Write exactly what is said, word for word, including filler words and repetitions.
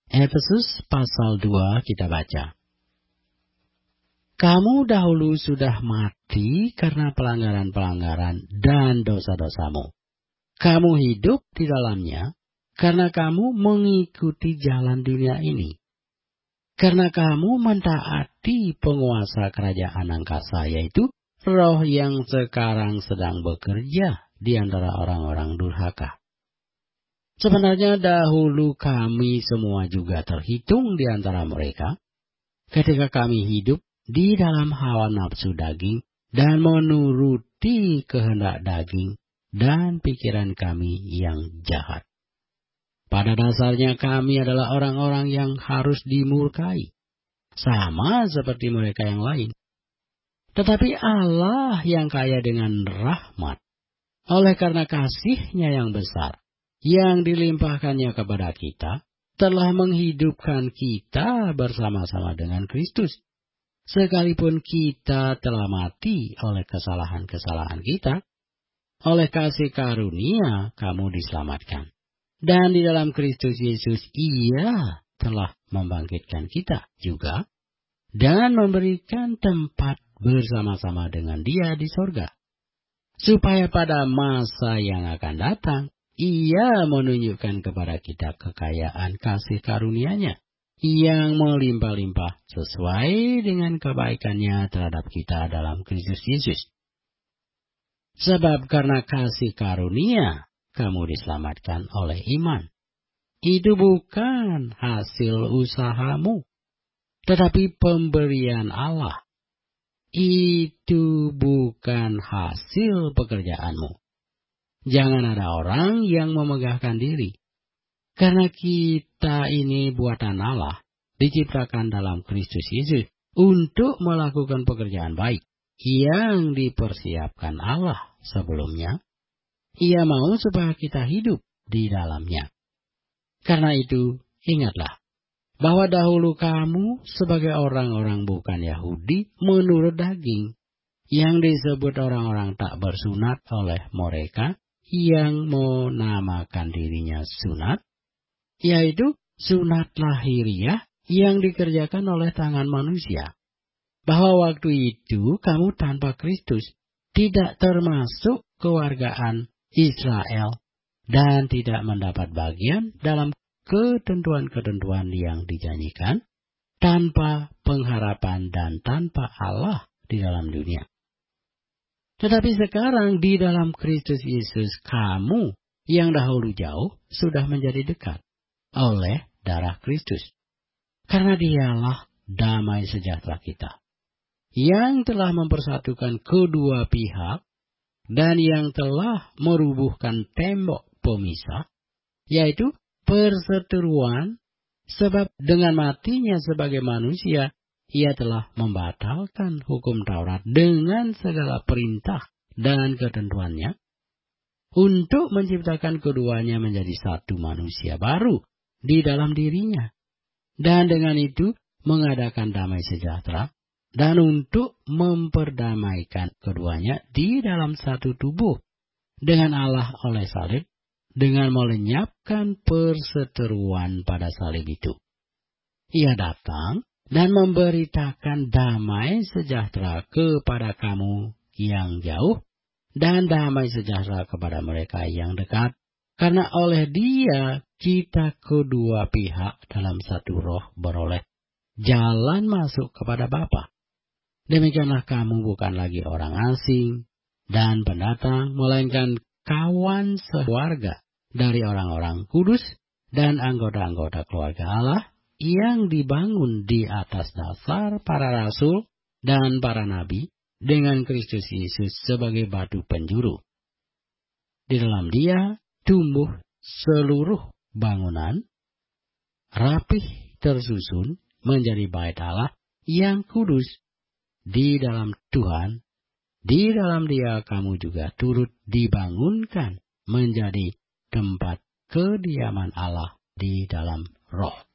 Efesus pasal dua kita baca. Kamu dahulu sudah mati karena pelanggaran-pelanggaran dan dosa-dosamu. Kamu hidup di dalamnya karena kamu mengikuti jalan dunia ini. Karena kamu mentaati penguasa kerajaan angkasa, yaitu roh yang sekarang sedang bekerja di antara orang-orang durhaka. Sebenarnya dahulu kami semua juga terhitung di antara mereka, ketika kami hidup di dalam hawa nafsu daging dan menuruti kehendak daging dan pikiran kami yang jahat. Pada dasarnya kami adalah orang-orang yang harus dimurkai, sama seperti mereka yang lain. Tetapi Allah yang kaya dengan rahmat, oleh karena kasih-Nya yang besar, yang dilimpahkannya kepada kita, telah menghidupkan kita bersama-sama dengan Kristus. Sekalipun kita telah mati oleh kesalahan-kesalahan kita, oleh kasih karunia kamu diselamatkan. Dan di dalam Kristus Yesus Ia telah membangkitkan kita juga dan memberikan tempat bersama-sama dengan Dia di sorga. Supaya pada masa yang akan datang, Ia menunjukkan kepada kita kekayaan kasih karunia-Nya yang melimpah-limpah sesuai dengan kebaikan-Nya terhadap kita dalam Kristus Yesus. Sebab karena kasih karunia, kamu diselamatkan oleh iman. Itu bukan hasil usahamu, tetapi pemberian Allah. Itu bukan hasil pekerjaanmu. Jangan ada orang yang memegahkan diri. Karena kita ini buatan Allah, diciptakan dalam Kristus Yesus untuk melakukan pekerjaan baik yang dipersiapkan Allah sebelumnya. Ia mau supaya kita hidup di dalamnya. Karena itu, ingatlah bahwa dahulu kamu sebagai orang-orang bukan Yahudi menurut daging, yang disebut orang-orang tak bersunat oleh mereka yang menamakan dirinya sunat, yaitu sunat lahiriah yang dikerjakan oleh tangan manusia. Bahwa waktu itu kamu tanpa Kristus tidak termasuk kewargaan Israel dan tidak mendapat bagian dalam ketentuan-ketentuan yang dijanjikan, tanpa pengharapan dan tanpa Allah di dalam dunia. Tetapi sekarang di dalam Kristus Yesus, kamu yang dahulu jauh sudah menjadi dekat oleh darah Kristus. Karena Dialah damai sejahtera kita, yang telah mempersatukan kedua pihak dan yang telah merubuhkan tembok pemisah, yaitu perseteruan, sebab dengan matinya sebagai manusia, Ia telah membatalkan hukum Taurat dengan segala perintah dan ketentuannya, untuk menciptakan keduanya menjadi satu manusia baru di dalam dirinya, dan dengan itu mengadakan damai sejahtera, dan untuk memperdamaikan keduanya di dalam satu tubuh dengan Allah oleh salib, dengan melenyapkan perseteruan pada salib itu. Ia datang dan memberitakan damai sejahtera kepada kamu yang jauh, dan damai sejahtera kepada mereka yang dekat, karena oleh Dia kita kedua pihak dalam satu roh beroleh jalan masuk kepada Bapa. Demikianlah kamu bukan lagi orang asing dan pendatang, melainkan kawan sekeluarga dari orang-orang kudus dan anggota-anggota keluarga Allah yang dibangun di atas dasar para rasul dan para nabi dengan Kristus Yesus sebagai batu penjuru. Di dalam Dia tumbuh seluruh bangunan, rapih tersusun menjadi bait Allah yang kudus di dalam Tuhan. Di dalam Dia kamu juga turut dibangunkan menjadi tempat kediaman Allah di dalam Roh.